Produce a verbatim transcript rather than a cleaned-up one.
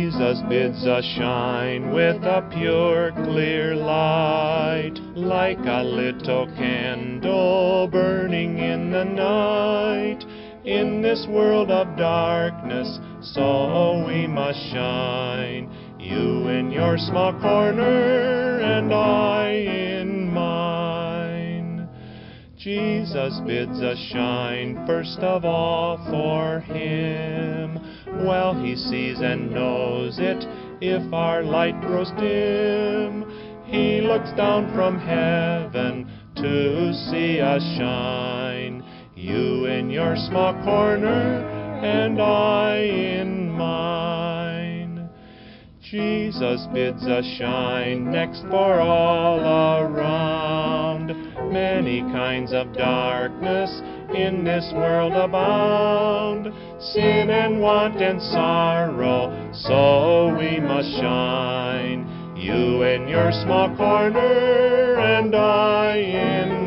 Jesus bids us shine with a pure, clear light, like a little candle burning in the night. In this world of darkness, so we must shine. You in your small corner, and I in mine. Jesus bids us shine first of all for Him. Well, He sees and knows it if our light grows dim. He looks down from heaven to see us shine. You in your small corner, and I in mine. Jesus bids us shine next for all around. Many kinds of darkness in this world abound, sin and want and sorrow, so we must shine. You in your small corner, and I in